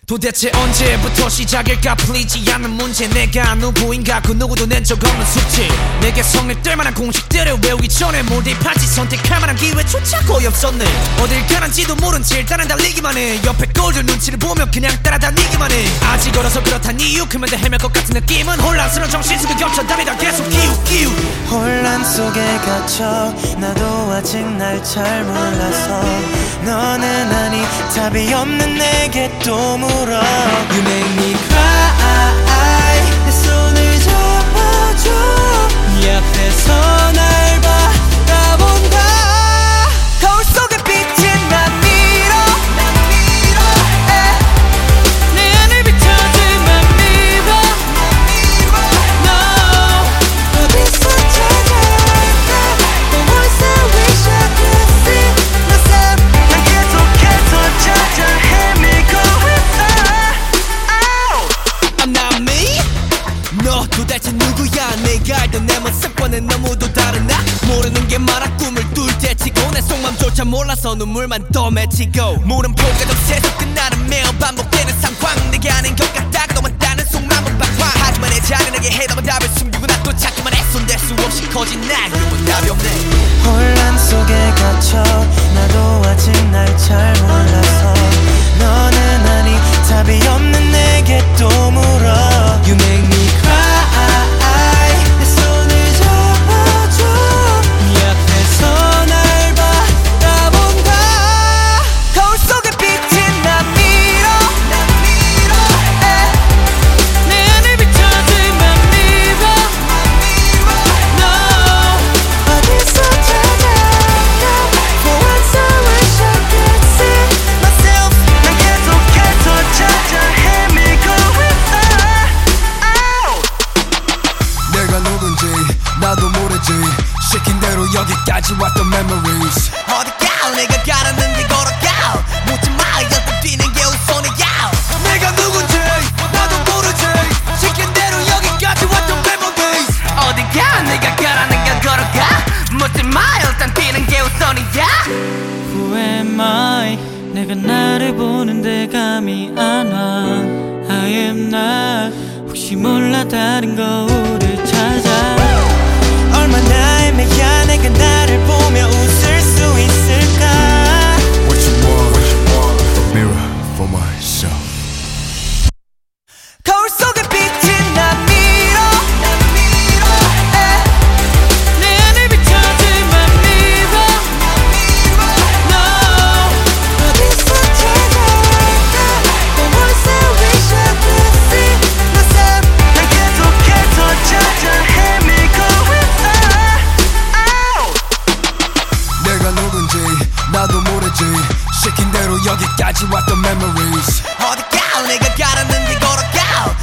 도대체 언제부터 시작일까 풀리지 않는 문제 내가 누구인가 그 누구도 낸 적 없는 숙제 내게 성립될 만한 공식들을 외우기 전에 뭘 대입할지 선택할 만한 기회조차 거의 없었네 어딜 가는지도 모른 채 일단은 달리기만 해 옆에 꼴들 눈치를 보며 그냥 따라다니기만 해 아직 어려서 그렇단 이유 크면 다 헤맬 것 같은 느낌은 혼란스러운 정신속에 겹쳐다니다 계속 기웃기웃 혼란 속에 갇혀 나도 아직 날 잘 몰라서 너는 아니 답이 없는 내게 또 물어 You make me cry 내 손을 잡아줘 네 앞에서 날 바라본다 거울 속에 비친 난 밀어 내 안을 비춰주면 믿어 No 어디서 찾아올까 The voice I wish I could see myself 난 계속해서 찾아 헤매고 I'm not me? 너 도대체 누구야 내가 알던 내 모습과는 너무도 다른 나 모르는 게 많아 꿈을 뚫 때치고 내 속맘조차 몰라서 눈물만 더 맺히고 물음표가 더 끝나는 매일 반복되는 상황 내게 아닌 것 같다가 너만 따는 속마음은 방황 하지만 내 잔인하게 해담은 답을 숨기고 나 또 자꾸만 손댈 수 없이 커진 나 그리고 답이 없네 혼란 속에 갇혀 나도 아직 날 잘 몰라서 너는 아니 답이 없는 내게 또 물어 You make me cry 내 손을 잡아줘 네 앞에서 날 바라본다 거울 속에 비친 난 밀어 내 안을 비춰주면 믿어 No 어디서 찾아올까 For once I wish I could see myself 난 계속해서 찾아 헤매고 있어 내가 누군지 나도 모르지 시킨 대로 여기까지 왔던 memories 어디가 내가 가라는데 걸어가 묻지 마 여태 뛰는 게 우선이야 내가 누군지 나도 모르지 시킨 대로 여기까지 왔던 memories 어디가 내가 가라는 게 걸어가 묻지 마 일단 뛰는 게 우선이야 Who am I 내가 나를 보는데 감이 안 와 I am not 혹시 몰라 다른 거울을 찾아 얼마나 애매야 내가 나를 보며 웃을 수 있을까 What you want? Mirror for myself 거울 속에 비친 난 밀어 내 안을 비춰주면 믿어 No 어디서 찾아올까 The voice I wish I could see myself 난 계속해서 찾아 헤매고 있어 내가 누군지 나도 모르지 시킨 대로 여기까지 왔던 memories 어디가 내가 가라는데 걸어가